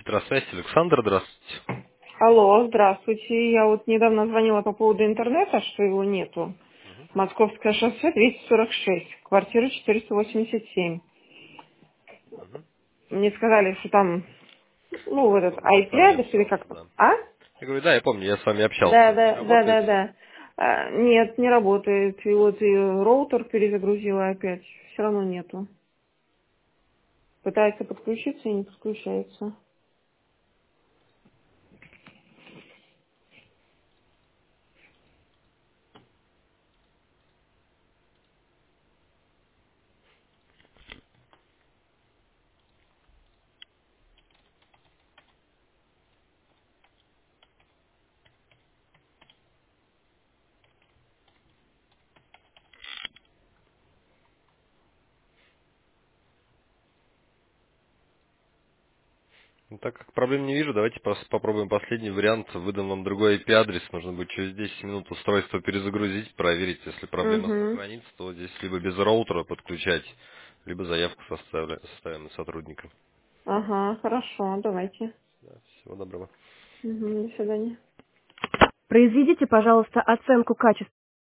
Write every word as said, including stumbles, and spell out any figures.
Электросвязь, Александр, здравствуйте. Алло, здравствуйте. Я вот недавно звонила по поводу интернета, что его нету. Московское шоссе двести сорок шесть, квартира четыреста восемьдесят семь. Мгм. Мне сказали, что там, ну, Я этот помню, я с вами ай пи-адрес или общался, как-то. да. А? Я говорю, да, я помню, я с вами Да, общался. Не да, да, работает? да, да. А, нет, не работает. И вот и роутер перезагрузила опять. Все равно нету. Пытается подключиться и не подключается. Ну, так как проблем не вижу, давайте пос- попробуем последний вариант. Выдам вам другой ай пи-адрес. Нужно будет через десять минут устройство перезагрузить, проверить. Если проблема Угу. сохранится, то здесь либо без роутера подключать, либо заявку составля- составим сотрудникам. Ага, хорошо, давайте. Да, всего доброго. Угу, до свидания. Произведите, пожалуйста, оценку качества